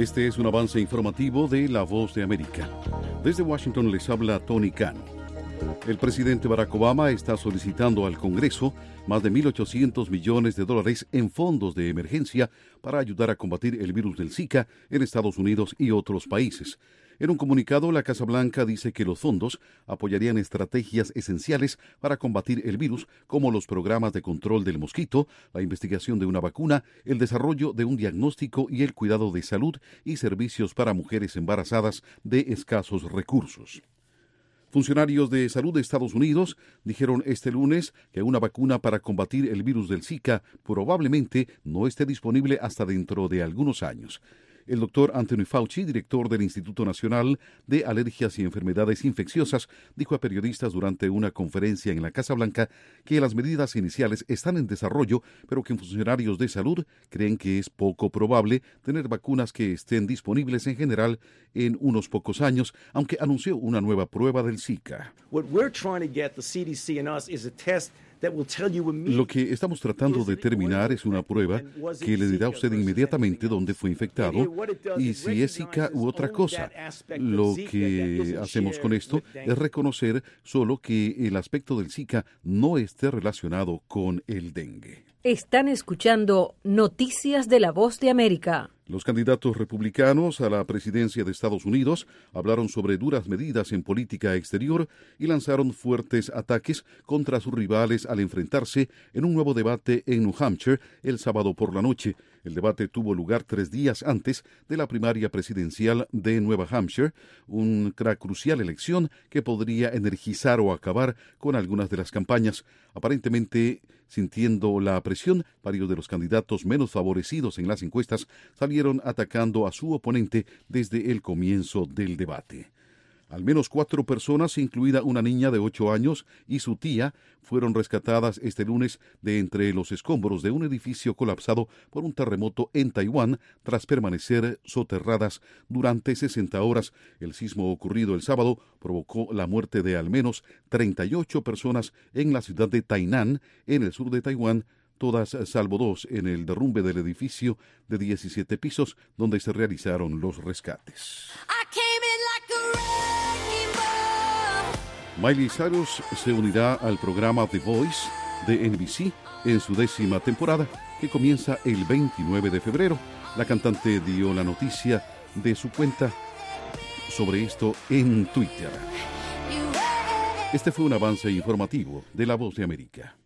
Este es un avance informativo de La Voz de América. Desde Washington les habla Tony Cano. El presidente Barack Obama está solicitando al Congreso más de $1.800 millones en fondos de emergencia para ayudar a combatir el virus del Zika en Estados Unidos y otros países. En un comunicado, la Casa Blanca dice que los fondos apoyarían estrategias esenciales para combatir el virus, como los programas de control del mosquito, la investigación de una vacuna, el desarrollo de un diagnóstico y el cuidado de salud y servicios para mujeres embarazadas de escasos recursos. Funcionarios de salud de Estados Unidos dijeron este lunes que una vacuna para combatir el virus del Zika probablemente no esté disponible hasta dentro de algunos años. El doctor Anthony Fauci, director del Instituto Nacional de Alergias y Enfermedades Infecciosas, dijo a periodistas durante una conferencia en la Casa Blanca que las medidas iniciales están en desarrollo, pero que funcionarios de salud creen que es poco probable tener vacunas que estén disponibles en general en unos pocos años, aunque anunció una nueva prueba del Zika. Lo que estamos tratando de determinar es una prueba que le dirá a usted inmediatamente dónde fue infectado y si es Zika u otra cosa. Lo que hacemos con esto es reconocer solo que el aspecto del Zika no esté relacionado con el dengue. Están escuchando Noticias de La Voz de América. Los candidatos republicanos a la presidencia de Estados Unidos hablaron sobre duras medidas en política exterior y lanzaron fuertes ataques contra sus rivales al enfrentarse en un nuevo debate en New Hampshire el sábado por la noche. El debate tuvo lugar 3 días antes de la primaria presidencial de Nueva Hampshire, una crucial elección que podría energizar o acabar con algunas de las campañas. Aparentemente, sintiendo la presión, varios de los candidatos menos favorecidos en las encuestas salieron atacando a su oponente desde el comienzo del debate. Al menos 4 personas, incluida una niña de 8 años y su tía, fueron rescatadas este lunes de entre los escombros de un edificio colapsado por un terremoto en Taiwán tras permanecer soterradas durante 60 horas. El sismo ocurrido el sábado provocó la muerte de al menos 38 personas en la ciudad de Tainan, en el sur de Taiwán, todas salvo 2 en el derrumbe del edificio de 17 pisos donde se realizaron los rescates. Miley Cyrus se unirá al programa The Voice de NBC en su 10ª temporada, que comienza el 29 de febrero. La cantante dio la noticia de su cuenta sobre esto en Twitter. Este fue un avance informativo de La Voz de América.